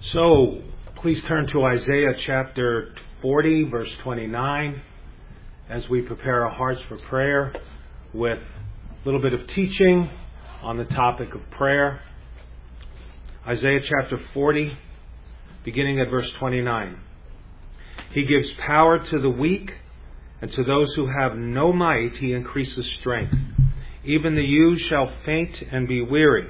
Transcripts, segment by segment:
So, please turn to Isaiah chapter 40, verse 29, as we prepare our hearts for prayer with a little bit of teaching on the topic of prayer. Isaiah chapter 40, beginning at verse 29. He gives power to the weak, and to those who have no might he increases strength. Even the youths shall faint and be weary,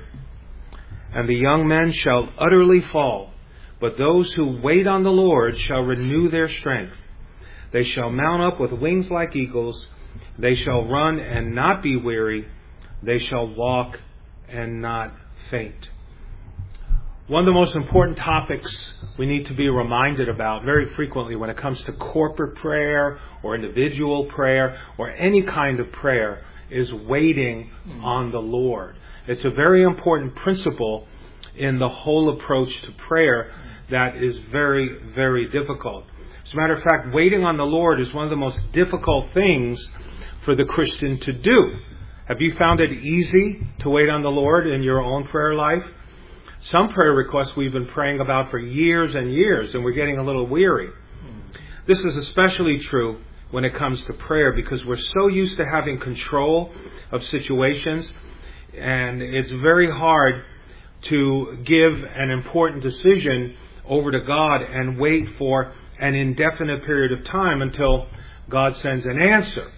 and the young men shall utterly fall. But those who wait on the Lord shall renew their strength. They shall mount up with wings like eagles. They shall run and not be weary. They shall walk and not faint. One of the most important topics we need to be reminded about very frequently when it comes to corporate prayer or individual prayer or any kind of prayer is waiting on the Lord. It's a very important principle in the whole approach to prayer that is very, very difficult. As a matter of fact, waiting on the Lord is one of the most difficult things for the Christian to do. Have you found it easy to wait on the Lord in your own prayer life? Some prayer requests we've been praying about for years and years, and we're getting a little weary. This is especially true when it comes to prayer because we're so used to having control of situations, and it's very hard to give an important decision over to God and wait for an indefinite period of time until God sends an answer.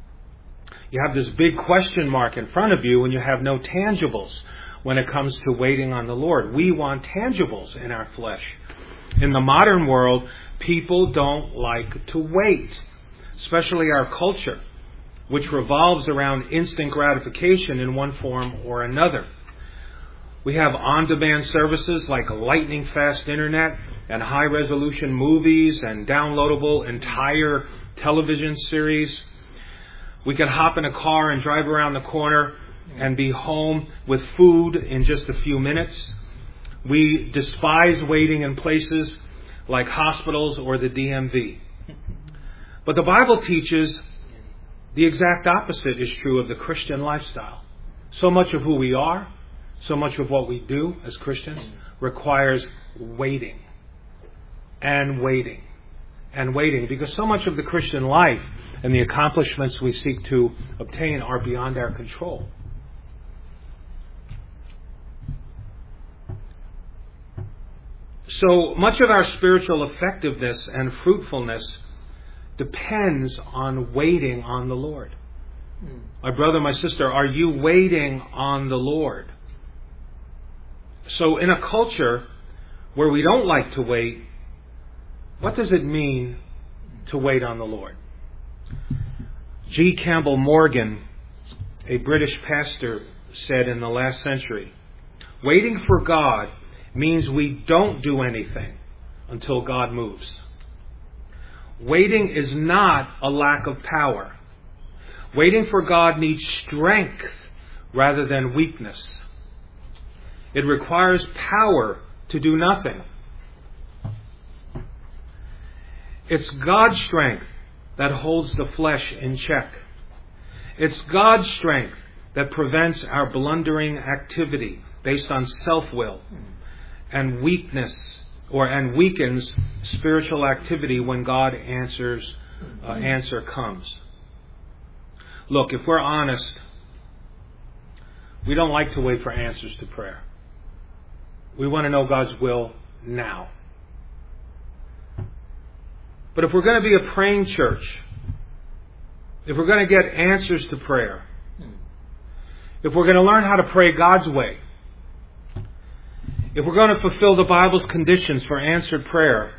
You have this big question mark in front of you and you have no tangibles when it comes to waiting on the Lord. We want tangibles in our flesh. In the modern world, people don't like to wait, especially our culture, which revolves around instant gratification in one form or another. We have on-demand services like lightning-fast internet and high-resolution movies and downloadable entire television series. We can hop in a car and drive around the corner and be home with food in just a few minutes. We despise waiting in places like hospitals or the DMV. But the Bible teaches the exact opposite is true of the Christian lifestyle. So much of who we are, so much of what we do as Christians requires waiting and waiting and waiting, because so much of the Christian life and the accomplishments we seek to obtain are beyond our control. So much of our spiritual effectiveness and fruitfulness depends on waiting on the Lord. My brother, my sister, are you waiting on the Lord? So in a culture where we don't like to wait, what does it mean to wait on the Lord? G. Campbell Morgan, a British pastor, said in the last century, waiting for God means we don't do anything until God moves. Waiting is not a lack of power. Waiting for God needs strength rather than weakness. It requires power to do nothing. It's God's strength that holds the flesh in check. It's God's strength that prevents our blundering activity based on self-will and weakness and weakens spiritual activity when God's answer comes. Look, if we're honest, we don't like to wait for answers to prayer. We want to know God's will now. But if we're going to be a praying church, if we're going to get answers to prayer, if we're going to learn how to pray God's way, if we're going to fulfill the Bible's conditions for answered prayer,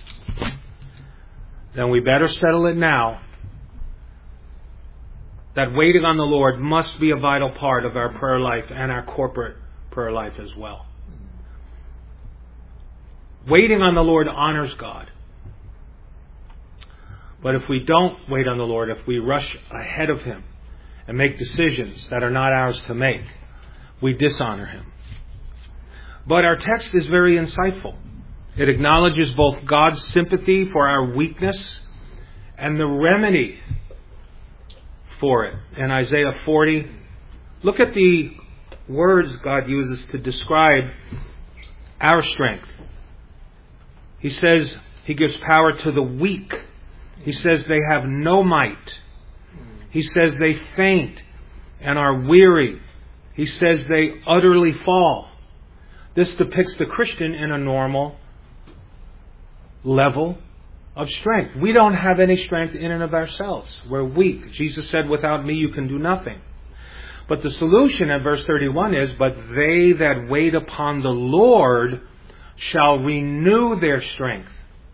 then we better settle it now that waiting on the Lord must be a vital part of our prayer life and our corporate prayer life as well. Waiting on the Lord honors God. But if we don't wait on the Lord, if we rush ahead of Him and make decisions that are not ours to make, we dishonor Him. But our text is very insightful. It acknowledges both God's sympathy for our weakness and the remedy for it. In Isaiah 40, look at the words God uses to describe our strength He says He gives power to the weak. He says they have no might. He says they faint and are weary. He says they utterly fall. This depicts the Christian in a normal level of strength. We don't have any strength in and of ourselves. We're weak. Jesus said, without me you can do nothing. But the solution in verse 31 is, but they that wait upon the Lord shall renew their strength.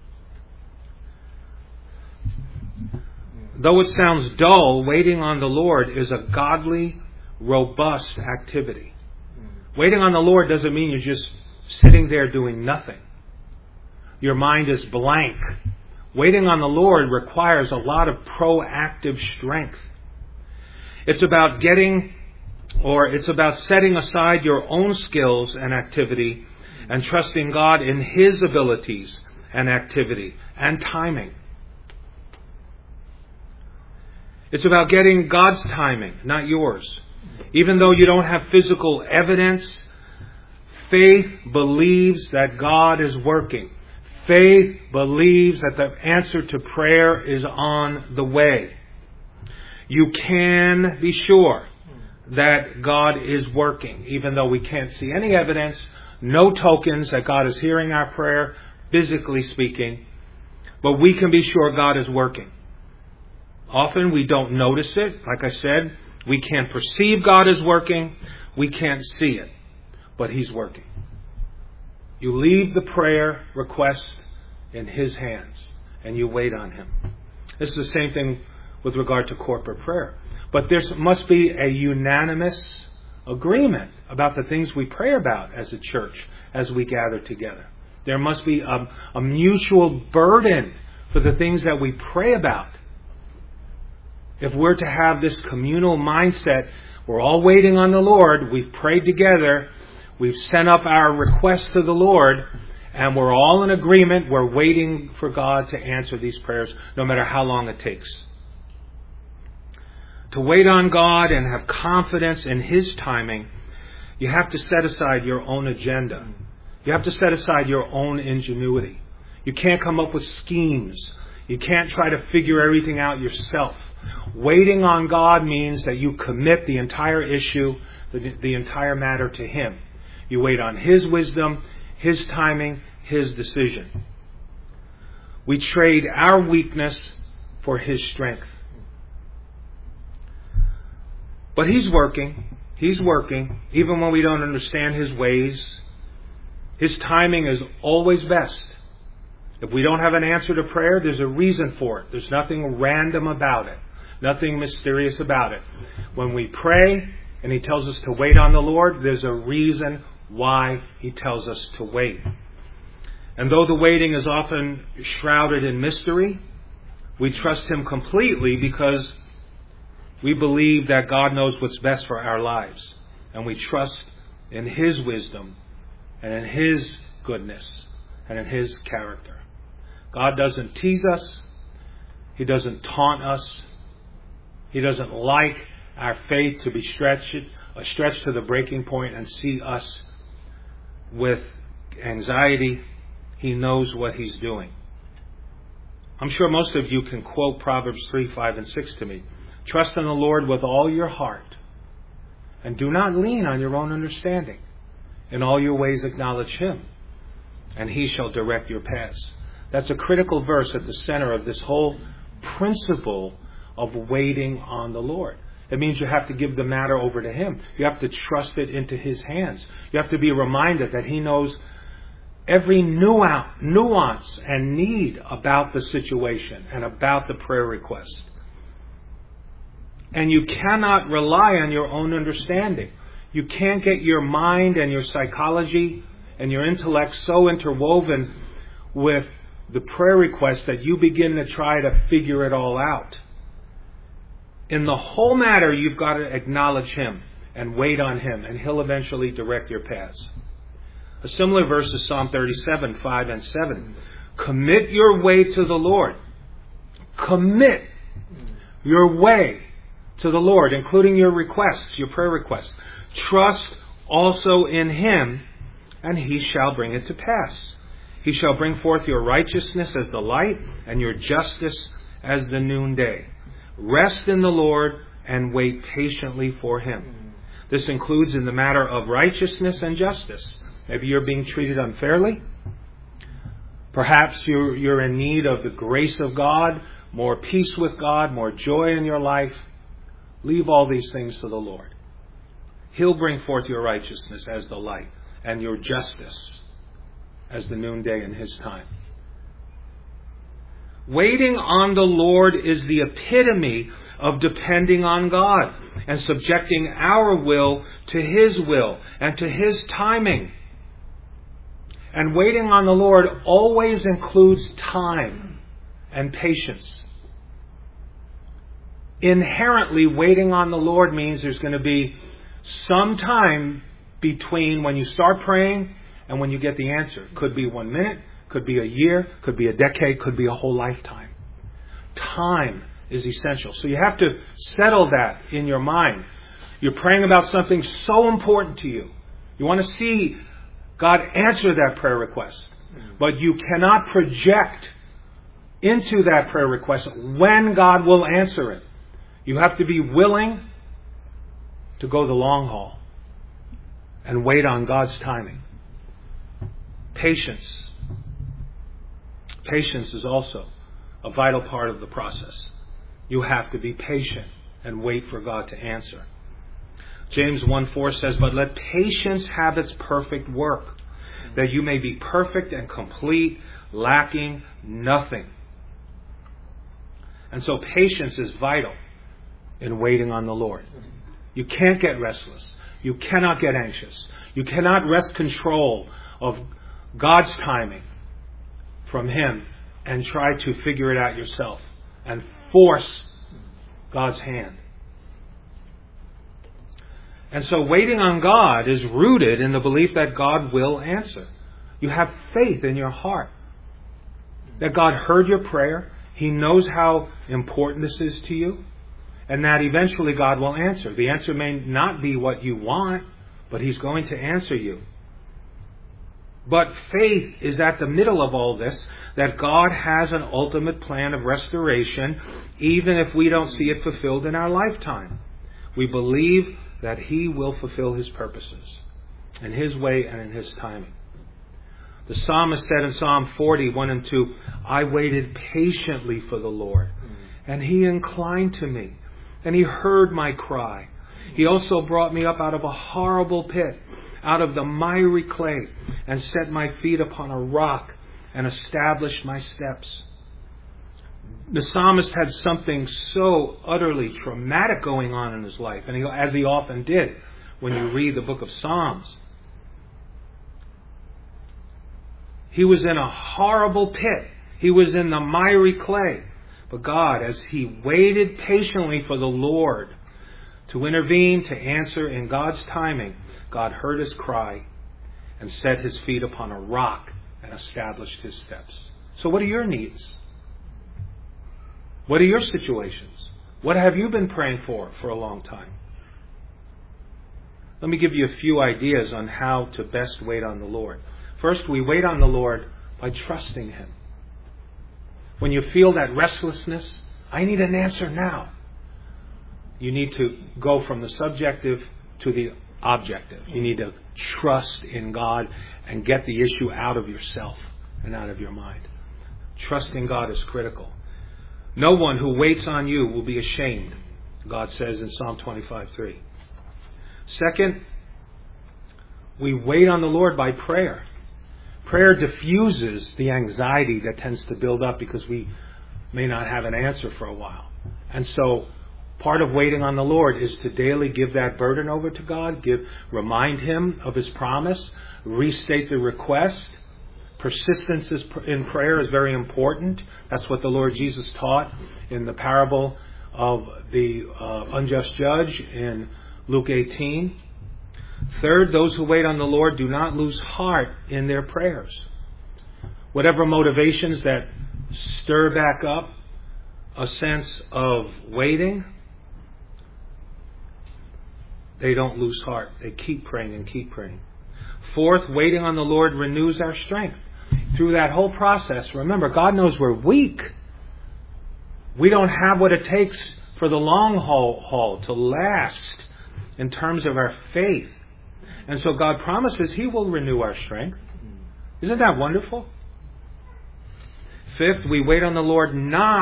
Though it sounds dull, waiting on the Lord is a godly, robust activity. Waiting on the Lord doesn't mean you're just sitting there doing nothing. Your mind is blank. Waiting on the Lord requires a lot of proactive strength. It's about setting aside your own skills and activity and trusting God in His abilities and activity and timing. It's about getting God's timing, not yours. Even though you don't have physical evidence, faith believes that God is working. Faith believes that the answer to prayer is on the way. You can be sure that God is working, even though we can't see any evidence, no tokens that God is hearing our prayer, physically speaking. But we can be sure God is working. Often we don't notice it. Like I said, we can't perceive God is working. We can't see it. But He's working. You leave the prayer request in His hands and you wait on Him. This is the same thing with regard to corporate prayer. But there must be a unanimous agreement about the things we pray about as a church as we gather together. There must be a mutual burden for the things that we pray about. If we're to have this communal mindset, we're all waiting on the Lord, we've prayed together, we've sent up our requests to the Lord, and we're all in agreement, we're waiting for God to answer these prayers, no matter how long it takes. To wait on God and have confidence in His timing, you have to set aside your own agenda. You have to set aside your own ingenuity. You can't come up with schemes. You can't try to figure everything out yourself. Waiting on God means that you commit the entire issue, the entire matter to Him. You wait on His wisdom, His timing, His decision. We trade our weakness for His strength. But He's working. He's working. Even when we don't understand His ways, His timing is always best. If we don't have an answer to prayer, there's a reason for it. There's nothing random about it. Nothing mysterious about it. When we pray and He tells us to wait on the Lord, there's a reason why He tells us to wait. And though the waiting is often shrouded in mystery, we trust Him completely because we believe that God knows what's best for our lives. And we trust in His wisdom and in His goodness and in His character. God doesn't tease us. He doesn't taunt us. He doesn't like our faith to be stretched to the breaking point and see us with anxiety. He knows what He's doing. I'm sure most of you can quote Proverbs 3, 5, and 6 to me. Trust in the Lord with all your heart, and do not lean on your own understanding. In all your ways acknowledge Him, and He shall direct your paths. That's a critical verse at the center of this whole principle of waiting on the Lord. It means you have to give the matter over to Him. You have to trust it into His hands. You have to be reminded that He knows every nuance and need about the situation and about the prayer request. And you cannot rely on your own understanding. You can't get your mind and your psychology and your intellect so interwoven with the prayer request that you begin to try to figure it all out. In the whole matter, you've got to acknowledge Him and wait on Him, and He'll eventually direct your paths. A similar verse is Psalm 37, 5 and 7. Commit your way to the Lord. Commit your way to the Lord, including your requests, your prayer requests. Trust also in Him, and He shall bring it to pass. He shall bring forth your righteousness as the light, and your justice as the noonday. Rest in the Lord and wait patiently for Him. This includes in the matter of righteousness and justice. Maybe you're being treated unfairly. Perhaps you're in need of the grace of God, more peace with God, more joy in your life. Leave all these things to the Lord. He'll bring forth your righteousness as the light and your justice as the noonday in His time. Waiting on the Lord is the epitome of depending on God and subjecting our will to His will and to His timing. And waiting on the Lord always includes time and patience. Inherently, waiting on the Lord means there's going to be some time between when you start praying and when you get the answer. Could be 1 minute, could be a year, could be a decade, could be a whole lifetime. Time is essential. So you have to settle that in your mind. You're praying about something so important to you. You want to see God answer that prayer request. But you cannot project into that prayer request when God will answer it. You have to be willing to go the long haul and wait on God's timing. Patience. Patience is also a vital part of the process. You have to be patient and wait for God to answer. James 1:4 says, "But let patience have its perfect work, that you may be perfect and complete, lacking nothing." And so patience is vital in waiting on the Lord. You can't get restless. You cannot get anxious. You cannot wrest control of God's timing from Him and try to figure it out yourself and force God's hand. And so waiting on God is rooted in the belief that God will answer. You have faith in your heart that God heard your prayer. He knows how important this is to you. And that eventually God will answer. The answer may not be what you want, but He's going to answer you. But faith is at the middle of all this, that God has an ultimate plan of restoration, even if we don't see it fulfilled in our lifetime. We believe that He will fulfill His purposes in His way and in His timing. The psalmist said in Psalm 40, 1 and 2, "I waited patiently for the Lord, and He inclined to me, and He heard my cry. He also brought me up out of a horrible pit, out of the miry clay, and set my feet upon a rock, and established my steps." The psalmist had something so utterly traumatic going on in his life, and as he often did when you read the book of Psalms. He was in a horrible pit. He was in the miry clay. But God, as he waited patiently for the Lord to intervene, to answer in God's timing, God heard his cry and set his feet upon a rock and established his steps. So what are your needs? What are your situations? What have you been praying for a long time? Let me give you a few ideas on how to best wait on the Lord. First, we wait on the Lord by trusting Him. When you feel that restlessness, I need an answer now. You need to go from the subjective to the objective. You need to trust in God and get the issue out of yourself and out of your mind. Trusting God is critical. No one who waits on you will be ashamed, God says in Psalm 25:3. Second, we wait on the Lord by prayer. Prayer diffuses the anxiety that tends to build up because we may not have an answer for a while. And so part of waiting on the Lord is to daily give that burden over to God, remind Him of His promise, restate the request. Persistence in prayer is very important. That's what the Lord Jesus taught in the parable of the unjust judge in Luke 18. Third, those who wait on the Lord do not lose heart in their prayers. Whatever motivations that stir back up a sense of waiting, they don't lose heart. They keep praying and keep praying. Fourth, waiting on the Lord renews our strength. through that whole process, remember, God knows we're weak. We don't have what it takes for the long haul to last in terms of our faith. And so God promises He will renew our strength. Isn't that wonderful? Fifth, we wait on the Lord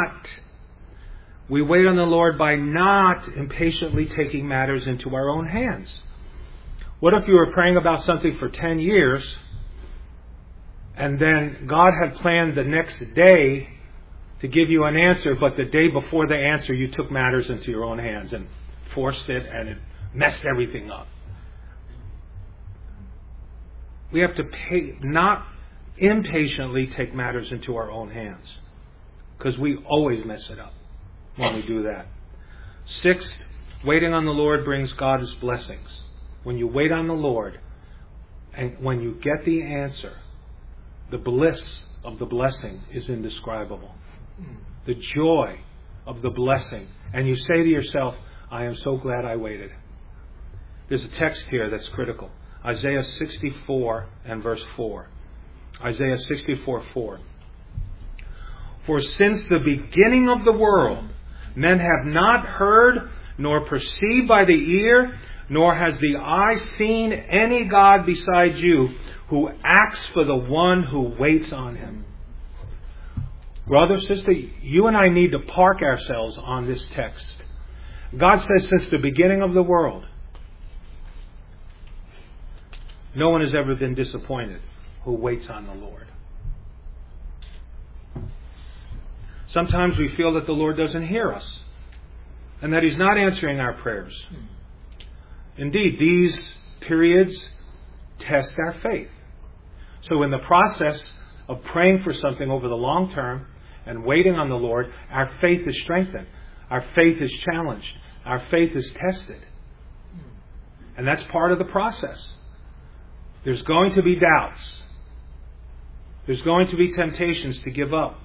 by not impatiently taking matters into our own hands. What if you were praying about something for 10 years and then God had planned the next day to give you an answer, but the day before the answer you took matters into your own hands and forced it and it messed everything up? We have to not impatiently take matters into our own hands, because we always mess it up when we do that. Sixth, waiting on the Lord brings God's blessings. When you wait on the Lord and when you get the answer, the bliss of the blessing is indescribable. The joy of the blessing. And you say to yourself, I am so glad I waited. There's a text here that's critical. Isaiah 64 and verse 4. Isaiah 64:4. For since the beginning of the world, men have not heard, nor perceived by the ear, nor has the eye seen any God beside you, who acts for the one who waits on Him. Brother, sister, you and I need to park ourselves on this text. God says since the beginning of the world, no one has ever been disappointed who waits on the Lord. Sometimes we feel that the Lord doesn't hear us and that He's not answering our prayers. Indeed, these periods test our faith. So in the process of praying for something over the long term and waiting on the Lord, our faith is strengthened. Our faith is challenged. Our faith is tested. And that's part of the process. There's going to be doubts. There's going to be temptations to give up.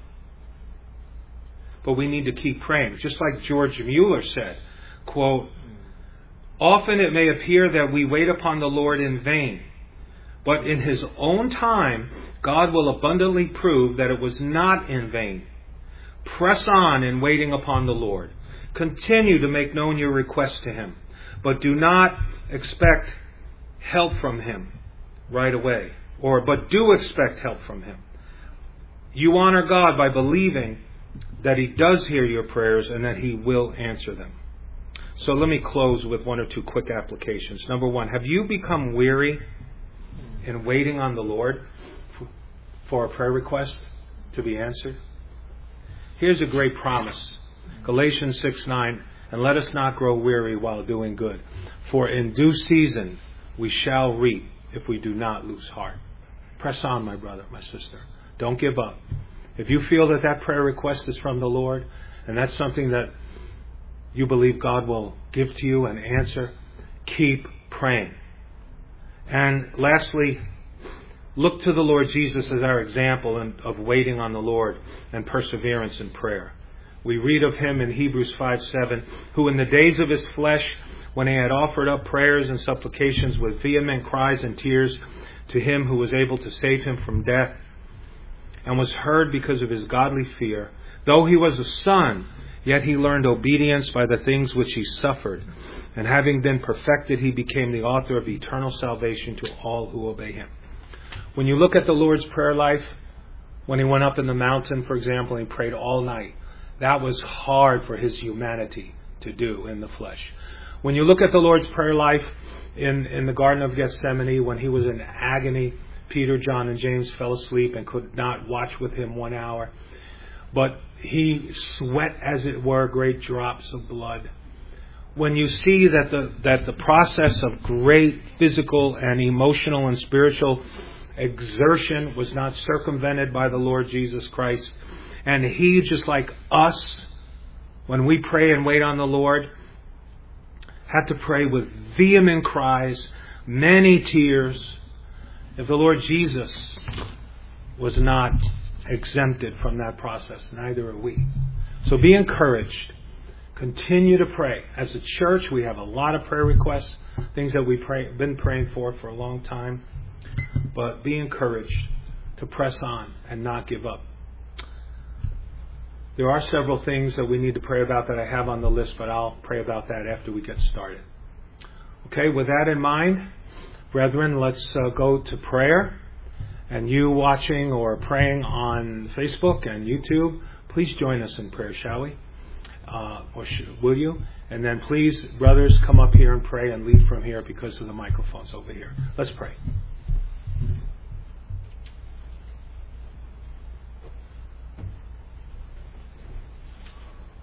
But we need to keep praying. Just like George Mueller said, quote, often it may appear that we wait upon the Lord in vain, but in His own time, God will abundantly prove that it was not in vain. Press on in waiting upon the Lord. Continue to make known your requests to Him, but do not expect help from Him right away. But do expect help from Him. You honor God by believing that He does hear your prayers and that He will answer them. So let me close with one or two quick applications. Number one, have you become weary in waiting on the Lord for a prayer request to be answered? Here's a great promise. Galatians 6:9, and let us not grow weary while doing good, for in due season we shall reap if we do not lose heart. Press on, my brother, my sister. Don't give up. If you feel that that prayer request is from the Lord, and that's something that you believe God will give to you and answer, keep praying. And lastly, look to the Lord Jesus as our example of waiting on the Lord and perseverance in prayer. We read of Him in Hebrews 5:7, who in the days of His flesh, when He had offered up prayers and supplications with vehement cries and tears to Him who was able to save him from death, and was heard because of His godly fear, though He was a son, yet He learned obedience by the things which He suffered. And having been perfected, He became the author of eternal salvation to all who obey Him. When you look at the Lord's prayer life, when He went up in the mountain, for example, and He prayed all night, that was hard for His humanity to do in the flesh. When you look at the Lord's prayer life in the Garden of Gethsemane, when He was in agony, Peter, John, and James fell asleep and could not watch with Him 1 hour. But He sweat, as it were, great drops of blood. When you see that the process of great physical and emotional and spiritual exertion was not circumvented by the Lord Jesus Christ, and He, just like us, when we pray and wait on the Lord, had to pray with vehement cries, many tears. If the Lord Jesus was not exempted from that process, neither are we. So be encouraged. Continue to pray. As a church, we have a lot of prayer requests, things that we've been praying for a long time. But be encouraged to press on and not give up. There are several things that we need to pray about that I have on the list, but I'll pray about that after we get started. Okay, with that in mind, brethren, let's go to prayer. And you watching or praying on Facebook and YouTube, please join us in prayer, shall we? Will you? And then please, brothers, come up here and pray and lead from here because of the microphones over here. Let's pray.